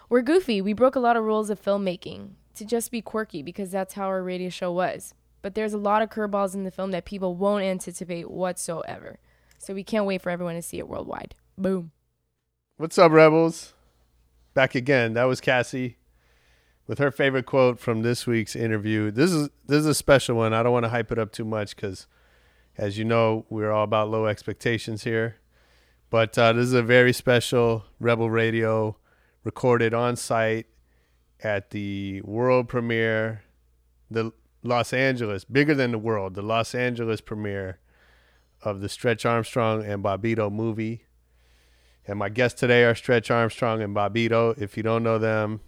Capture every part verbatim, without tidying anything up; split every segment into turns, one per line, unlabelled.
We're goofy. We broke a lot of rules of filmmaking to just be quirky because that's how our radio show was. But there's a lot of curveballs in the film that people won't anticipate whatsoever. So we can't wait for everyone to see it worldwide. Boom.
What's up, Rebels? Back again. That was Cassie with her favorite quote from this week's interview. This is this is a special one. I don't want to hype it up too much because, as you know, we're all about low expectations here. But uh, this is a very special Rebel Radio recorded on site at the world premiere, the Los Angeles, bigger than the world, the Los Angeles premiere of the Stretch Armstrong and Bobbito movie. And my guests today are Stretch Armstrong and Bobbito. If you don't know them,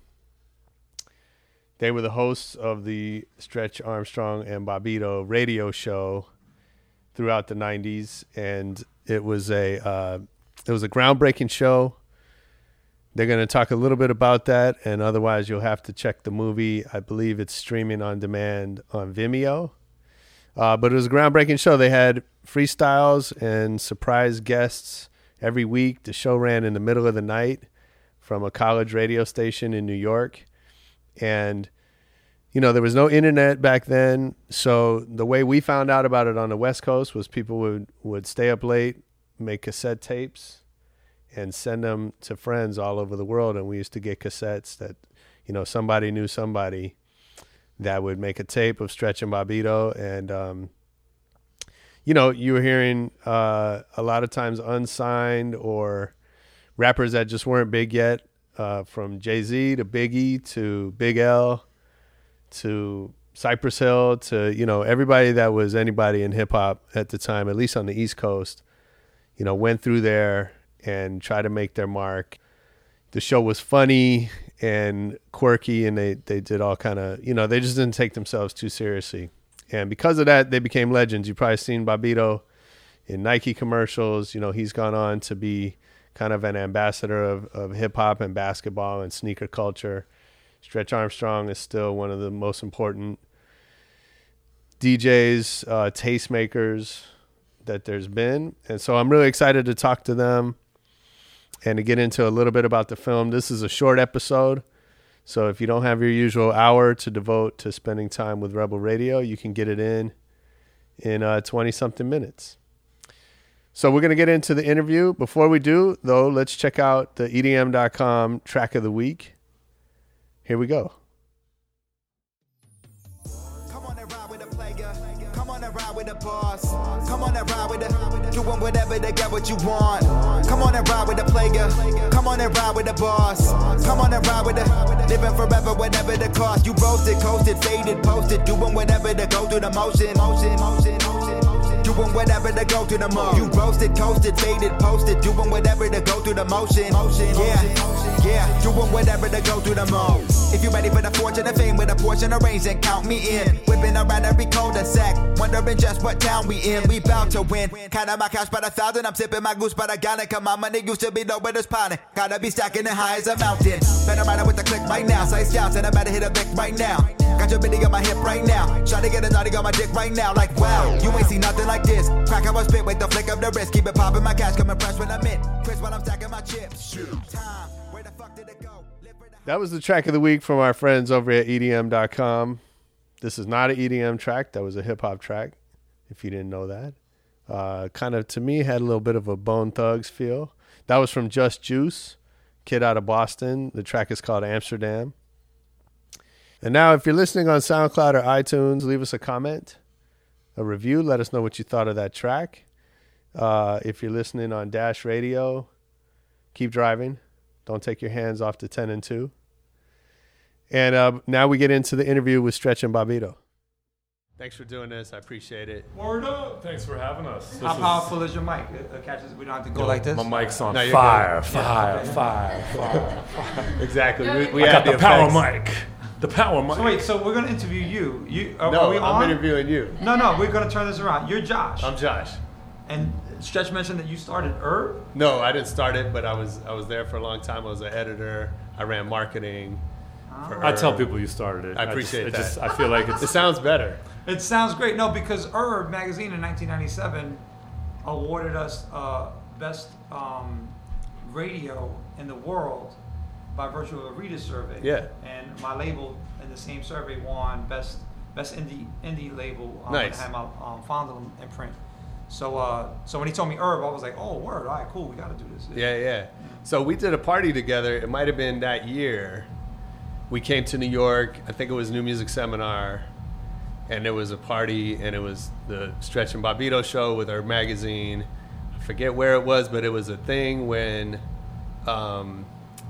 they were the hosts of the Stretch Armstrong and Bobbito radio show throughout the nineties, and it was a uh, it was a groundbreaking show. They're going to talk a little bit about that, and otherwise you'll have to check the movie. I believe it's streaming on demand on Vimeo. Uh, but it was a groundbreaking show. They had freestyles and surprise guests every week. The show ran in the middle of the night from a college radio station in New York. And, you know, there was no internet back then. So the way we found out about it on the West Coast was people would, would stay up late, make cassette tapes, and send them to friends all over the world. And we used to get cassettes that, you know, somebody knew somebody that would make a tape of Stretch and Bobbito. And, um, you know, you were hearing uh, a lot of times unsigned or rappers that just weren't big yet, uh, from Jay-Z to Biggie to Big L to Cypress Hill to, you know, everybody that was anybody in hip hop at the time, at least on the East Coast, you know, went through there and try to make their mark. The show was funny and quirky, and they, they did all kind of, you know, they just didn't take themselves too seriously. And because of that, they became legends. You've probably seen Bobbito in Nike commercials. You know, he's gone on to be kind of an ambassador of, of hip hop and basketball and sneaker culture. Stretch Armstrong is still one of the most important D Js, uh, tastemakers that there's been. And so I'm really excited to talk to them and to get into a little bit about the film. This is a short episode, so if you don't have your usual hour to devote to spending time with Rebel Radio, you can get it in in uh, twenty-something minutes. So we're going to get into the interview. Before we do, though, let's check out the E D M dot com track of the week. Here we go.
Come on and ride with a player. Come on and ride with a boss. Come on and ride with a doing whatever to get what you want. Come on and ride with a player. Come on and ride with a boss. Come on and ride with a living forever, whatever the cost. You roasted, coasted, faded, posted, doing whatever to go through the motion. Motion, motion, motion. Doing whatever to go through the motion. You roasted, coasted, faded, posted, doing whatever to go through the motion. Motion, yeah, yeah, doing whatever to go through the motion. If you ready for the fortune of fame with a portion arranged, then count me in. Whipping around every cul-de-sac, wondering just what town we in. We bout to win. Counting my cash by the thousand, I'm sipping my goose by the gallon. Cause my money used to be low, but it's piling. Gotta be stacking it high as a mountain. Better ride it with the click right now. Sight scouts and I better hit a lick right now. Got your bitty on my hip right now. Try to get a naughty on my dick right now. Like wow, you ain't seen nothing like this. Crack up a spit with the flick of the wrist. Keep it popping, my cash coming fresh when I'm in. Chris while I'm stacking my chips. Time, where the fuck did it go?
That was the track of the week from our friends over at E D M dot com. This is not an E D M track. That was a hip-hop track, if you didn't know that. Uh, kind of, to me, had a little bit of a Bone Thugs feel. That was from Just Juice, kid out of Boston. The track is called Amsterdam. And now, if you're listening on SoundCloud or iTunes, leave us a comment, a review. Let us know what you thought of that track. Uh, if you're listening on Dash Radio, keep driving. Don't take your hands off the ten and two. And uh, now we get into the interview with Stretch and Bobbito. Thanks for doing this. I appreciate it.
Word up. Thanks for having us. This
How
is,
powerful is your mic? It, it catches, we don't have to go
yo,
like this?
My mic's on
No, you're
fire,
good.
fire, fire, fire, fire.
Exactly. We, we
I
have
got the,
the
power
effects.
mic. The power mic.
So wait, so we're going to interview you. You are,
No,
are we
I'm
on?
interviewing you.
No, no, we're going to turn this around. You're Josh.
I'm Josh.
And Stretch mentioned that you started Herb?
No, I didn't start it, but I was I was there for a long time. I was an editor. I ran marketing. For
I tell
Herb.
people you started it.
I appreciate
just,
that.
It just, I feel like
It
it's
sounds better.
It sounds great. No, because Herb magazine in nineteen ninety-seven awarded us uh, best um, radio in the world by virtue of a reader's survey.
Yeah.
And my label in the same survey won best best indie indie label. Um,
Nice.
And I had my um, Fondle imprint. So uh, so when he told me Herb, I was like, oh, word, all right, cool, we got to do this.
Yeah, yeah. So we did a party together. It might have been that year. We came to New York. I think it was New Music Seminar. And there was a party, and it was the Stretch and Bobbito show with our magazine. I forget where it was, but it was a thing when um,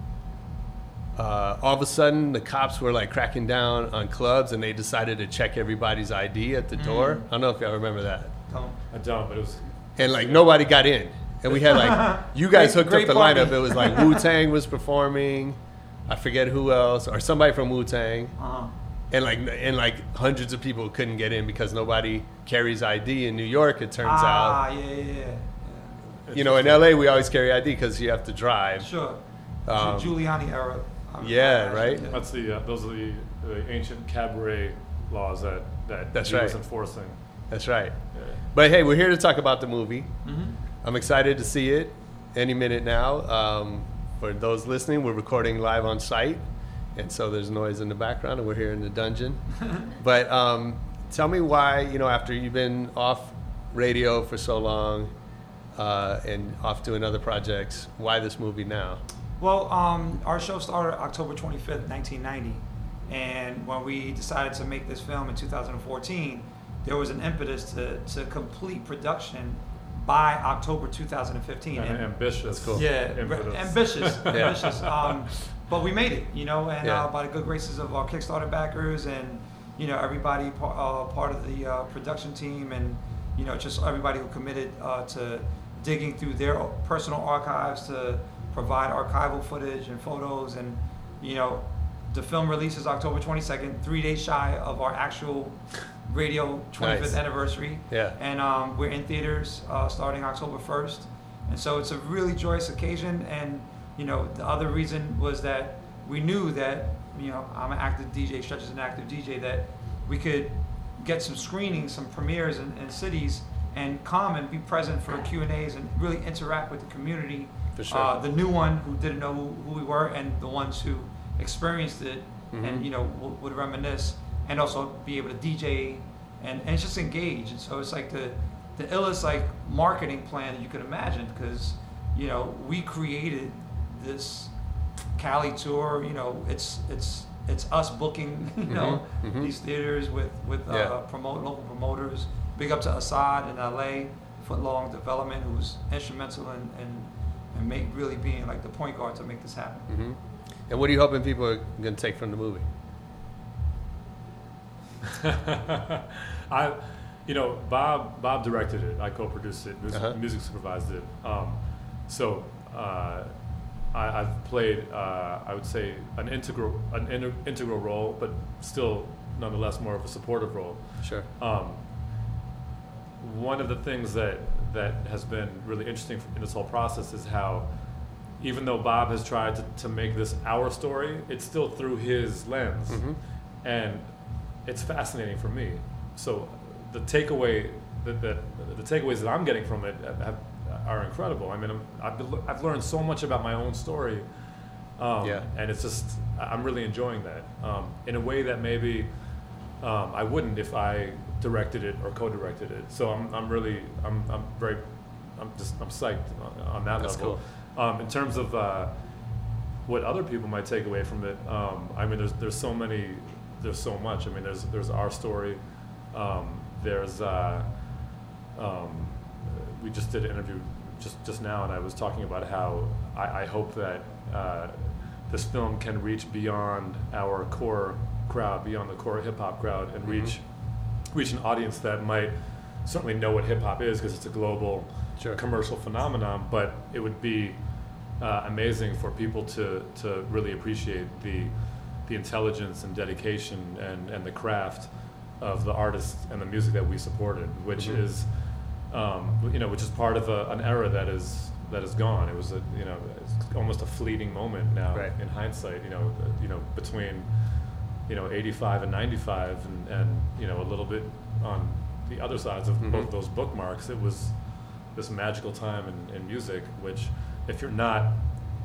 uh, all of a sudden the cops were like cracking down on clubs, and they decided to check everybody's I D at the door. I don't know if y'all remember that.
Don't.
I don't, but it was.
And like nobody got in. And we had like, you guys
Great-
hooked
great
up the
party.
lineup. It was like Wu-Tang was performing. I forget who else, or somebody from Wu-Tang.
Uh-huh.
And like, and like hundreds of people couldn't get in because nobody carries I D in New York, it turns
Ah,
out.
yeah, yeah, yeah. yeah.
You know, in L A we always carry I D because you have to drive.
Sure.
Um,
Giuliani era. I remember
yeah,
that,
right?
yeah.
That's the uh, those are the, the ancient cabaret laws that that
That's
he was
right.
enforcing.
That's right.
Yeah.
But hey, we're here to talk about the movie.
Mhm.
I'm excited to see it any minute now. Um, for those listening, we're recording live on site. And so there's noise in the background, and we're here in the dungeon. But um, tell me why, you know, after you've been off radio for so long uh, and off doing other projects, why this movie now?
Well, um, our show started October twenty-fifth, nineteen ninety. And when we decided to make this film in two thousand fourteen, there was an impetus to, to complete production by October two thousand fifteen.
And
And-
ambitious.
That's cool.
Yeah,
impetus.
ambitious, ambitious. Um, but we made it, you know, and
Yeah.
uh, by the good graces of our Kickstarter backers and, you know, everybody par- uh, part of the uh, production team and, you know, just everybody who committed uh, to digging through their personal archives to provide archival footage and photos. And, you know, the film releases October twenty-second, three days shy of our actual radio twenty-fifth
Nice.
anniversary.
Yeah.
And um, we're in theaters uh, starting October first. And so it's a really joyous occasion. And, you know, the other reason was that we knew that, you know, I'm an active D J, Stretch is an active D J, that we could get some screenings, some premieres in, in cities and come and be present for Q and A's and really interact with the community.
For sure.
Uh, the new one who didn't know who, who we were and the ones who experienced it
Mhm.
and, you know, w- would reminisce and also be able to D J and, and just engage. And so it's like the, the illest like marketing plan that you could imagine because, you know, we created this Cali tour, you know, it's it's it's us booking, you know,
Mhm, mhm.
these theaters with, with uh,
Yeah.
promote local promoters. Big up to Assad in L A, Footlong Development, who was instrumental in, in, in make, really being like the point guard to make this happen.
hmm And what are you hoping people are going to take from the movie?
I, you know, Bob Bob directed it. I co-produced it. Music,
Uh-huh.
music supervised it. Um, so uh, I, I've played, uh, I would say, an integral an inter- integral role, but still, nonetheless, more of a supportive role.
Sure.
Um, one of the things that that has been really interesting in this whole process is how, even though Bob has tried to, to make this our story, it's still through his lens,
Mhm.
and it's fascinating for me. So the takeaway that, that the takeaways that I'm getting from it have, are incredible. I mean, I'm, I've been, I've learned so much about my own story, um,
Yeah.
and it's just I'm really enjoying that um, in a way that maybe um, I wouldn't if I directed it or co-directed it. So I'm I'm really I'm I'm very I'm just I'm psyched on, on that
That's
level. Um, in terms of uh, what other people might take away from it, um, I mean, there's there's so many, there's so much. I mean, there's there's our story. Um, there's uh, um, we just did an interview just just now, and I was talking about how I, I hope that uh, this film can reach beyond our core crowd, beyond the core hip hop crowd, and reach reach an audience that might certainly know what hip hop is because it's a global
Sure.
commercial phenomenon, but it would be uh, amazing for people to, to really appreciate the the intelligence and dedication and, and the craft of the artists and the music that we supported, which
Mhm.
is um, you know which is part of a, an era that is that is gone. It was a you know it's almost a fleeting moment now
Right.
in hindsight. You know uh, you know between you know eighty-five and ninety-five and, and you know a little bit on the other sides of
Mhm.
both those bookmarks. It was this magical time in, in music, which if you're not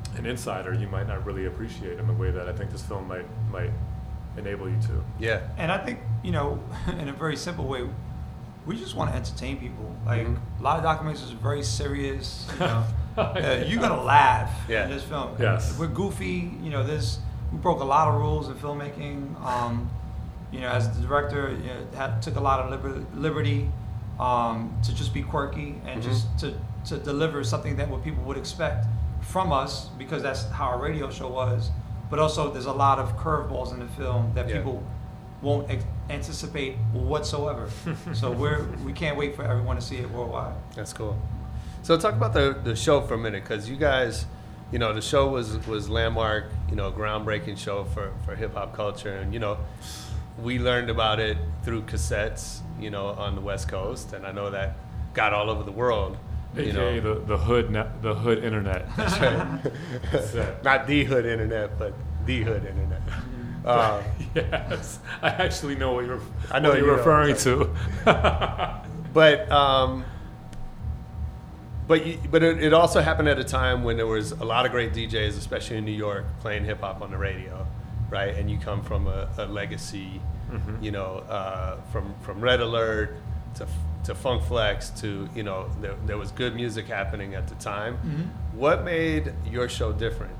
an insider, you might not really appreciate in the way that I think this film might might enable you to.
Yeah.
And I think, you know, in a very simple way, we just want to entertain people. Like,
Mm-hmm.
a lot of documentaries are very serious. You know, uh,
Yeah.
you're gonna laugh
Yeah.
in this film.
Yes.
We're goofy. You know, there's we broke a lot of rules in filmmaking. Um, you know, as the director, you know, had, took a lot of liber- liberty um, to just be quirky and
Mhm.
just to to deliver something that what people would expect from us, because that's how our radio show was. But also, there's a lot of curveballs in the film that
Yeah.
people won't ex- anticipate whatsoever. So we're we can't wait for everyone to see it worldwide.
That's cool. So talk about the the show for a minute, because you guys, you know, the show was was landmark, you know, groundbreaking show for for hip hop culture, and you know, we learned about it through cassettes, you know, on the West Coast, and I know that got all over the world. You
A K A
know,
the, the hood net, the hood internet.
that's right.
That's it.
Not the hood internet, but the hood internet. Uh,
Yes, I actually know what you're.
I know
what you're
you know.
referring to.
But um, but you, but it, it also happened at a time when there was a lot of great D Js, especially in New York, playing hip hop on the radio, right? And you come from a, a legacy,
Mhm.
you know, uh, from from Red Alert to to Funk Flex to, you know, there, there was good music happening at the time.
Mm-hmm.
What made your show different?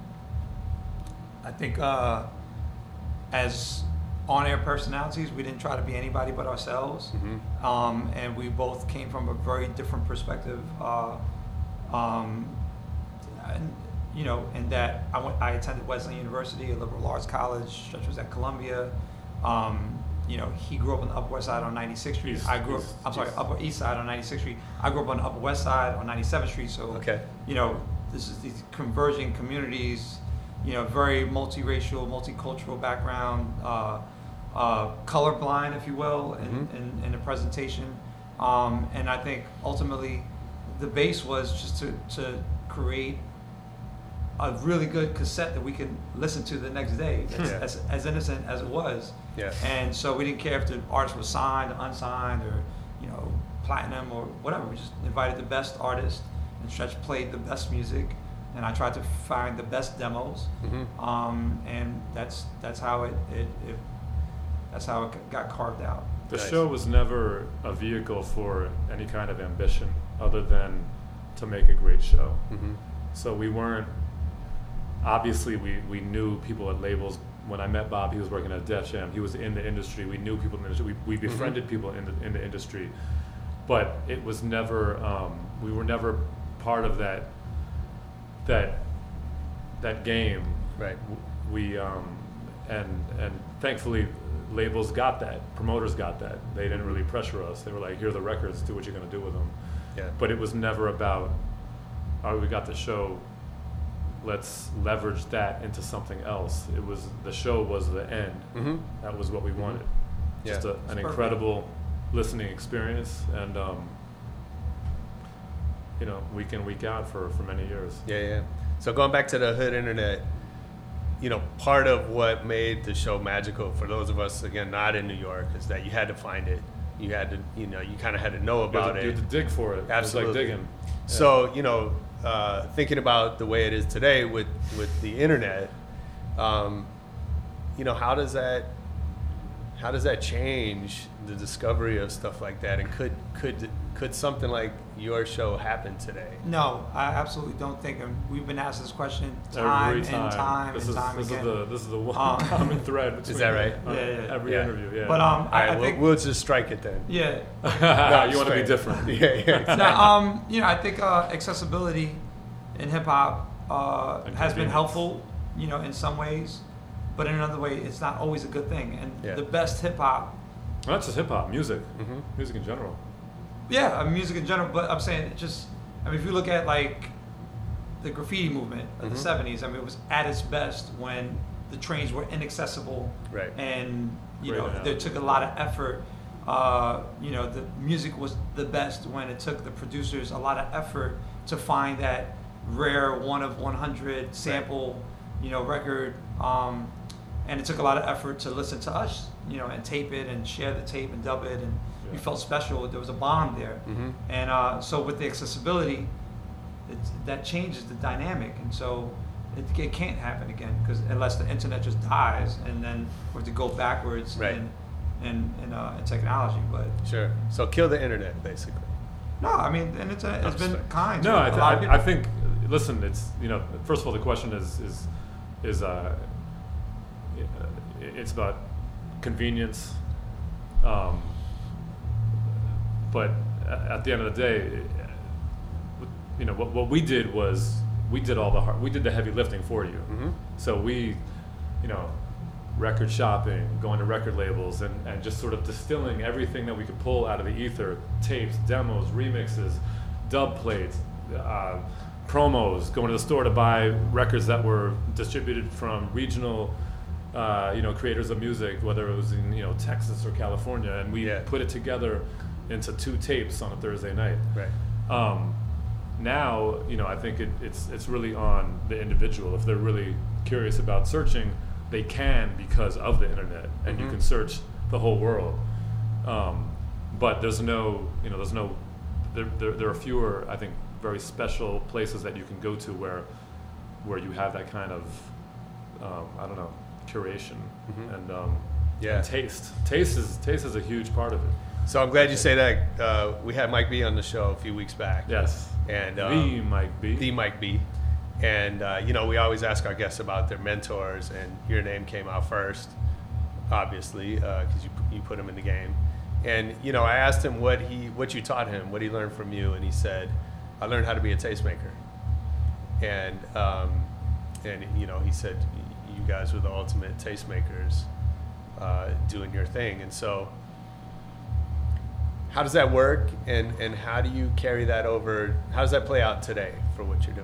I think uh, as on-air personalities, we didn't try to be anybody but ourselves,
Mhm.
um, and we both came from a very different perspective. Uh, um, and, you know, in that I went, I attended Wesleyan University, a liberal arts college. Stretch was at Columbia. Um, you know, he grew up on the Upper West Side on ninety-sixth Street.
East-
I grew up.
East-
I'm sorry,
East.
Upper East Side on ninety-sixth Street. I grew up on the Upper West Side on ninety-seventh Street. So,
Okay.
you know, this is these converging communities. You know, very multiracial, multicultural background, uh, uh, colorblind, if you will, in,
Mhm.
in, in the presentation. Um, and I think ultimately the base was just to, to create a really good cassette that we can listen to the next day, as,
Yeah.
as, as innocent as it was.
Yeah.
And so we didn't care if the artist was signed or unsigned or, you know, platinum or whatever. We just invited the best artist, and Stretch played the best music, and I tried to find the best demos.
Mhm.
Um, and that's that's how it, it, it that's how it got carved out.
The
Nice.
show was never a vehicle for any kind of ambition other than to make a great show.
Mhm.
So we weren't, obviously we, we knew people at labels. When I met Bob, he was working at Def Jam. He was in the industry. We knew people in the industry. We, we befriended people in the, in the industry. But it was never, um, we were never part of that, that, that game.
Right.
W- We, um, and, and thankfully labels got that, promoters got that. They didn't really pressure us. They were like, here are the records, do what you're gonna do with them.
Yeah.
But it was never about, oh, we got the show, let's leverage that into something else. It was, the show was the end.
Mhm.
That was what we wanted.
Yeah.
Just a,
It's
an
perfect.
incredible listening experience, and um, you know, week in, week out for, for many years.
Yeah, yeah. So going back to the hood internet, you know, part of what made the show magical for those of us, again, not in New York, is that you had to find it. You had to, you know, you kind of had to know
You had
about
to,
it.
you had to dig for it.
Absolutely.
It was like digging.
So, you know, uh, thinking about the way it is today with, with the internet, um, you know, how does that, how does that change the discovery of stuff like that? And could, could, could something like your show happen today?
No, I absolutely don't think. And we've been asked this question time
Every time.
and time
this
and
is,
time
this
again.
Is the, this is the one
Um,
common thread between
that right?
uh,
Yeah, yeah.
every
Yeah.
interview. Yeah.
But um,
All
I,
right,
I
we'll,
think
we'll just strike it then.
yeah.
you want to be
Straight.
different.
Yeah, yeah. exactly.
Now, um, you know, I think uh, accessibility in hip hop uh,
And
has been
convenience.
helpful, you know, in some ways, but in another way, it's not always a good thing. And
Yeah.
the best hip hop,
Not just hip hop, music,
Mhm.
music in general.
yeah, I mean, music in general. But I'm saying, it just, I mean, if you look at like the graffiti movement of
Mhm.
the seventies, I mean, it was at its best when the trains were inaccessible,
Right.
and you
Great
know,
analogy.
there took a lot of effort. Uh, you know, the music was the best when it took the producers a lot of effort to find that rare one of one hundred sample, you know, record. Um, and it took a lot of effort to listen to us, you know, and tape it and share the tape and dub it, and we
Yeah.
felt special. There was a bond there.
Mhm.
And uh, so with the accessibility, it's, that changes the dynamic, and so it, it can't happen again because unless the internet just dies, and then we have to go backwards
Right.
in in in, uh, in technology. But
Sure. So kill the internet, basically.
no, I mean, and it's a, it's been
sorry.
kind.
No,
to
I,
a
th-
lot of
I,
people.
I think. Listen, it's you know. First of all, the question is is is uh, it's about convenience. Um, but at the end of the day, you know what what we did was we did all the hard, we did the heavy lifting for you.
Mhm.
So we, you know, record shopping, going to record labels, and, and just sort of distilling everything that we could pull out of the ether: tapes, demos, remixes, dub plates, uh, promos. Going to the store to buy records that were distributed from regional, uh, you know, creators of music, whether it was in you know Texas or California, and we
Yeah.
put it together into two tapes on a Thursday night.
Right.
Um, now, you know, I think it, it's it's really on the individual. If they're really curious about searching, they can because of the internet, and you
Mhm.
can search the whole world. Um, but there's no, you know, there's no, there, there there are fewer, I think, very special places that you can go to where where you have that kind of, um, I don't know, curation
Mhm.
and um,
Yeah.
and taste. Taste is taste is a huge part of it.
So I'm glad you say that. Uh, we had Mike B on the show a few weeks back.
Yes.
And um,
the Mike B.
the Mike B. And, uh, you know, we always ask our guests about their mentors, and your name came out first, obviously, because you, you put him in the game. And, you know, I asked him what he, what you taught him, what he learned from you, and he said, I learned how to be a tastemaker. And, um, and you know, he said, you guys were the ultimate tastemakers uh, doing your thing. And so how does that work, and, and how do you carry that over? How does that play out today for what you're doing?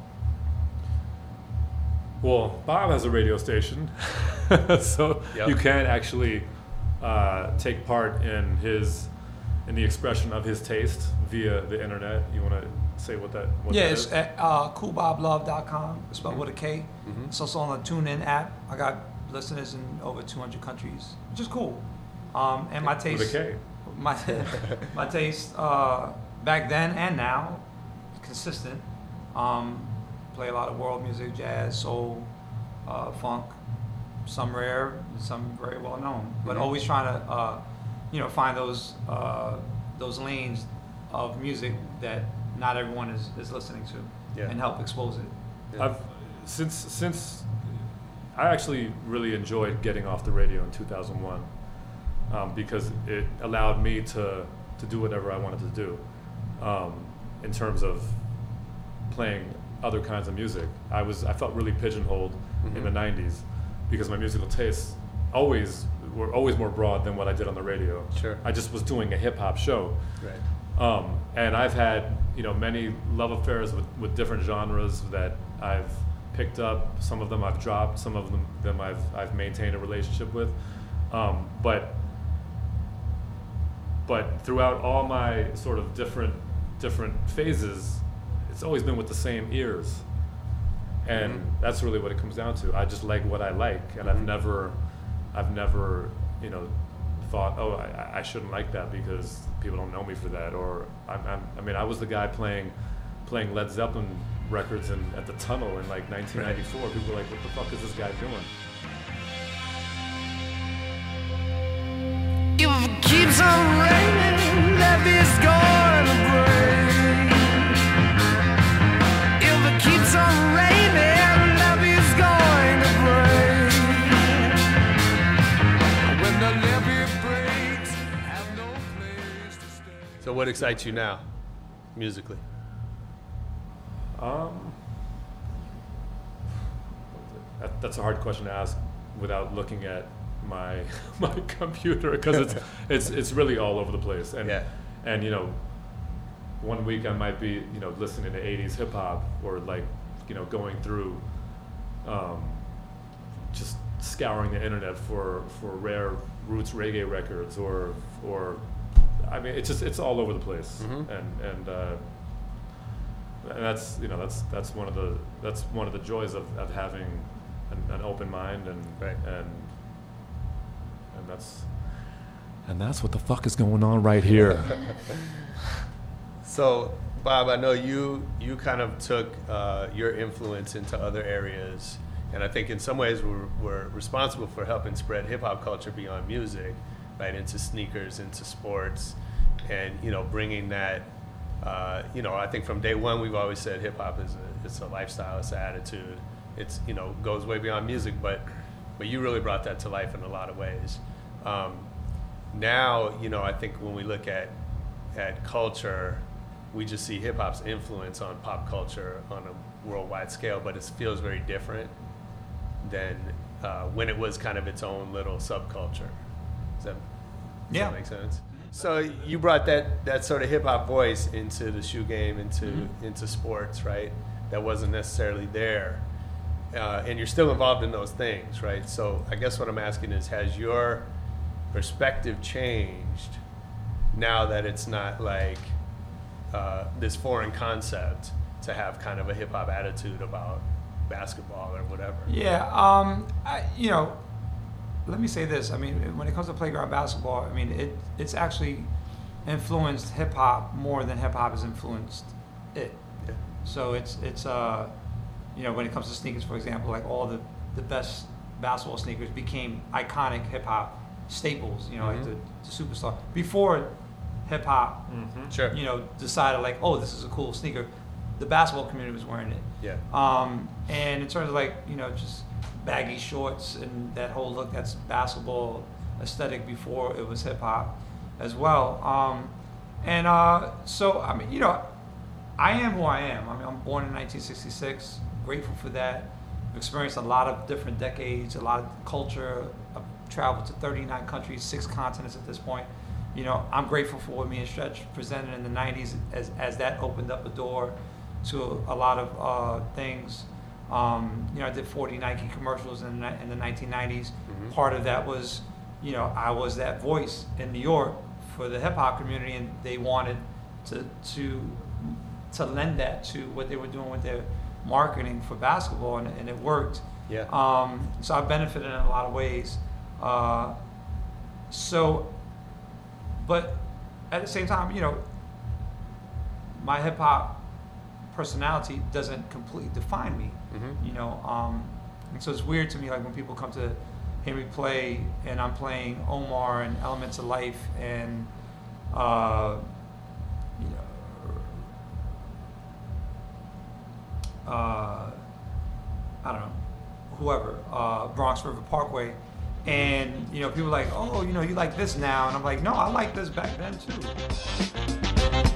Well, Bob has a radio station, so
Yep.
you can actually uh, take part in his in the expression of his taste via the internet. You want to say what that? What
Yeah,
that
it's
is?
at uh, cool bob love dot com. It's spelled
Mhm.
with a K.
Mhm.
It's also on the TuneIn app. I got listeners in over two hundred countries, which is cool. Um, and my taste,
with a K.
my my taste uh, back then and now, consistent. Um, play a lot of world music, jazz, soul, uh, funk, some rare, some very well known. But
Mhm.
always trying to, uh, you know, find those uh, those lanes of music that not everyone is, is listening to,
Yeah.
and help expose it.
Yeah.
I've since since I actually really enjoyed getting off the radio in two thousand one um, because it allowed me to to do whatever I wanted to do um, in terms of playing other kinds of music. I was I felt really pigeonholed in
Mhm.
the nineties because my musical tastes always were always more broad than what I did on the radio.
Sure.
I just was doing a hip hop show.
Right.
Um, and I've had, you know, many love affairs with, with different genres that I've picked up. Some of them I've dropped. Some of them, them I've I've maintained a relationship with. Um, but but throughout all my sort of different different phases, it's always been with the same ears. And
Mhm.
that's really what it comes down to. I just like what I like, and I've
Mhm.
never, I've never, you know, thought, oh, I, I shouldn't like that because people don't know me for that, or I'm, I'm, I mean, I was the guy playing, playing Led Zeppelin records in, at the Tunnel in like nineteen ninety-four.
Right.
People were like, what the fuck is this guy doing?
If it keeps on raining, love is gonna break. If it keeps on raining, love is going to break. When the levee breaks, have no place to stay.
So what excites you now, musically?
Um, that, that's a hard question to ask without looking at my my computer because it's it's it's really all over the place. And
Yeah.
and you know, one week I might be you know listening to eighties hip hop or like you know going through, um, just scouring the internet for for rare roots reggae records or or I mean it's just it's all over the place.
Mhm.
And and. Uh, And that's you know that's that's one of the that's one of the joys of, of having an, an open mind and
Right.
and and that's and that's what the fuck is going on right here.
So Bob, I know you you kind of took uh, your influence into other areas, and I think in some ways we're, we're responsible for helping spread hip hop culture beyond music, right, into sneakers, into sports, and you know, bringing that. Uh, you know, I think from day one we've always said hip hop is a, it's a lifestyle, it's an attitude, it's you know goes way beyond music, but but you really brought that to life in a lot of ways. Um, now, you know, I think when we look at at culture, we just see hip hop's influence on pop culture on a worldwide scale, but it feels very different than uh, when it was kind of its own little subculture. Does that, does
Yeah.
that make sense? So you brought that, that sort of hip hop voice into the shoe game, into
Mm-hmm.
into sports, right? That wasn't necessarily there, uh, and you're still involved in those things, right? So I guess what I'm asking is, has your perspective changed now that it's not like uh, this foreign concept to have kind of a hip hop attitude about basketball or whatever?
Yeah, um, I, you know, let me say this. I mean, when it comes to playground basketball, I mean, it it's actually influenced hip hop more than hip hop has influenced it.
Yeah.
So it's it's uh, you know, when it comes to sneakers, for example, like all the the best basketball sneakers became iconic hip hop staples. You know, like
Mhm.
the, the superstar before hip hop.
Mm-hmm.
Sure.
You know, decided like, oh, this is a cool sneaker. The basketball community was wearing it.
Yeah.
Um, and in terms of like, you know, just baggy shorts and that whole look, that's basketball aesthetic before it was hip hop as well. Um, and uh, so, I mean, you know, I am who I am. I mean, I'm born in nineteen sixty-six, grateful for that. I've experienced a lot of different decades, a lot of culture. I've traveled to thirty-nine countries, six continents at this point. You know, I'm grateful for what me and Stretch presented in the nineties as, as that opened up a door to a lot of uh, things. Um, you know, I did forty Nike commercials in, the- in the nineteen nineties.
Mhm.
Part of that was, you know, I was that voice in New York for the hip hop community, and they wanted to to to lend that to what they were doing with their marketing for basketball, and, and it worked.
Yeah.
Um, so I benefited in a lot of ways. Uh, so, but at the same time, you know, my hip hop personality doesn't completely define me.
Mhm.
You know, um, and so it's weird to me, like when people come to hear me play, and I'm playing Omar and Elements of Life, and uh, you know, uh, I don't know, whoever, uh, Bronx River Parkway, and you know, people are like, oh, you know, you like this now, and I'm like, no, I like this back then too.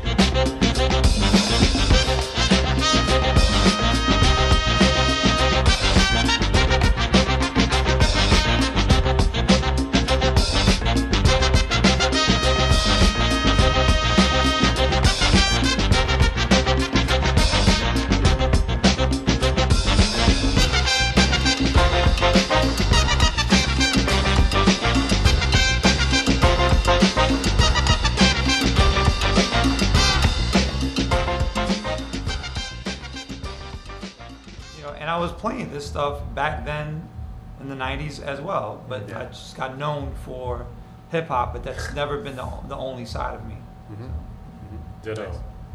You know, and I was playing this stuff back then in the nineties as well, but
Yeah.
I just got known for hip hop, but that's never been the, the only side of me.
Mhm.
Ditto.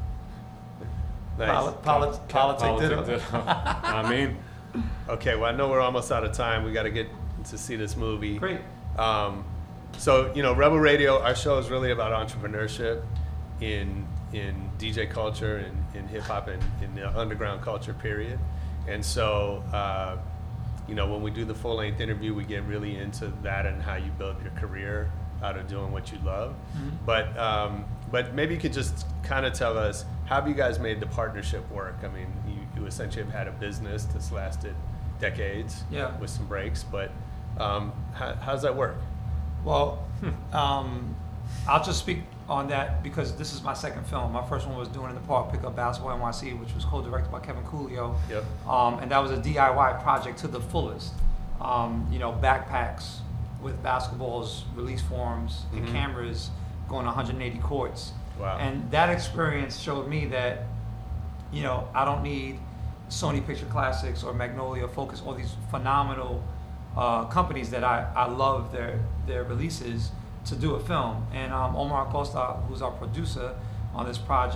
Nice.
Poli- poli- politic ditto.
ditto. I mean,
Okay, well, I know we're almost out of time. We got to get to see this movie.
Great.
Um, so, you know, Rebel Radio, our show is really about entrepreneurship in in D J culture and in hip hop and in the underground culture, period. And so, uh, you know, when we do the full length interview, we get really into that and how you build your career out of doing what you love.
Mhm.
But um, but maybe you could just kind of tell us, how have you guys made the partnership work? I mean, you, you essentially have had a business that's lasted decades,
Yeah.
with some breaks, but um, how, how does that work?
Well, um, I'll just speak on that because this is my second film. My first one was Doing in the Park, Pick Up Basketball N Y C, which was co-directed by Kevin Coolio.
Yep.
Um, and that was a D I Y project to the fullest. Um, you know, backpacks with basketballs, release forms, and
Mhm.
cameras going one hundred eighty courts.
Wow.
And that experience showed me that, you know, I don't need Sony Picture Classics or Magnolia Focus, all these phenomenal uh, companies that I, I love their their releases to do a film. And um, Omar Acosta, who's our producer on this project,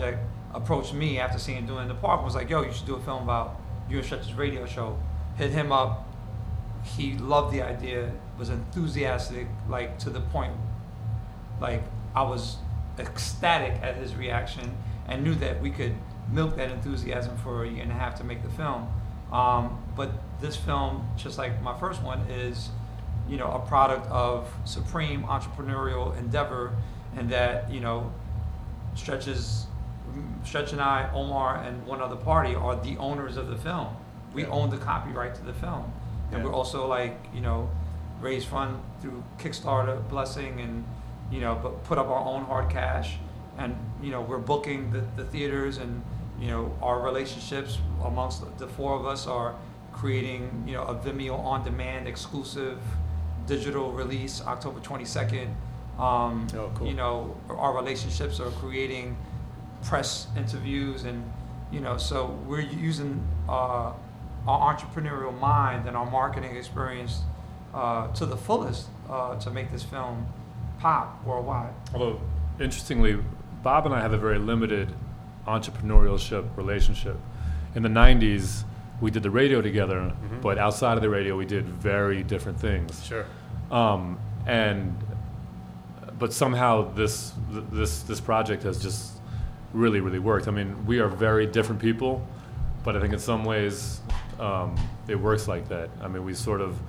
approached me after seeing doing the park and was like, yo, you should do a film about you and Stretch's radio show. Hit him up. He loved the idea, was enthusiastic, like to the point, like I was ecstatic at his reaction and knew that we could milk that enthusiasm for a year and a half to make the film. Um, but this film, just like my first one, is, you know, a product of supreme entrepreneurial endeavor, and that, you know, Stretch's, Stretch and I, Omar, and one other party are the owners of the film. We
Yeah.
own the copyright to the film. And
Yeah.
we're also like, you know, raise fund through Kickstarter blessing and, you know, but put up our own hard cash. And, you know, we're booking the, the theaters, and, you know, our relationships amongst the four of us are creating, you know, a Vimeo on-demand exclusive digital release October twenty-second. Um,
Oh, cool.
You know, our relationships are creating press interviews, and, you know, so we're using uh, our entrepreneurial mind and our marketing experience uh, to the fullest uh, to make this film pop worldwide.
Although, interestingly, Bob and I have a very limited entrepreneurship relationship. In the nineties, we did the radio together,
Mm-hmm.
but outside of the radio, we did very different things.
Sure.
Um, and but somehow this th- this this project has just really really worked. I mean, we are very different people, but I think in some ways um, it works like that. I mean, we sort of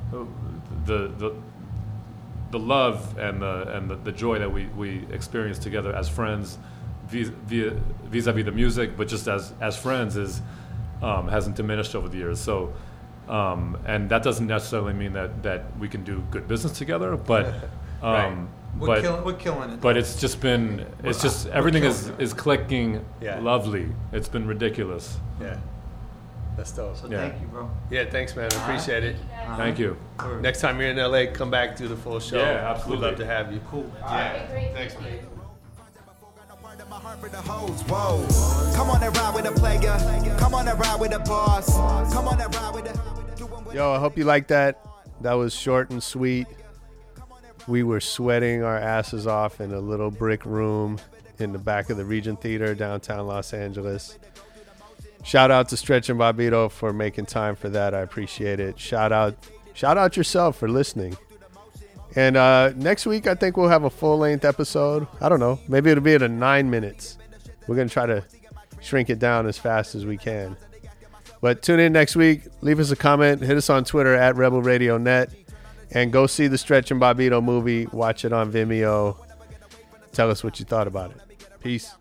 the the the love and the and the, the joy that we, we experience together as friends, vis via vis-a-vis the music, but just as as friends is um, hasn't diminished over the years. So. Um, and that doesn't necessarily mean that, that we can do good business together, but um,
Right.
We're,
but
killing, we're killing it.
but it's just been it's just everything is,
killing
is clicking
Yeah.
lovely. It's been ridiculous.
Yeah. That's dope.
So
Yeah.
thank you, bro.
Yeah, thanks, man. I appreciate it.
Thank you.
Word.
Next time you're in L A, come back, do the full show.
Yeah, absolutely.
We'd love to have you.
Cool.
Yeah. Thanks, man.
My heart for the hoes, whoa. Come on and ride with a player. Come on and ride with a boss. Come on and ride with a.
Yo, I hope you liked that. That was short and sweet. We were sweating our asses off in a little brick room in the back of the Regent Theater, downtown Los Angeles. Shout out to Stretch and Bobbito for making time for that. I appreciate it. Shout out, shout out yourself for listening. And uh, next week, I think we'll have a full-length episode. I don't know. Maybe it'll be at a nine minutes. We're going to try to shrink it down as fast as we can. But tune in next week. Leave us a comment. Hit us on Twitter at Rebel Radio Net. And go see the Stretch and Bobbito movie. Watch it on Vimeo. Tell us what you thought about it. Peace.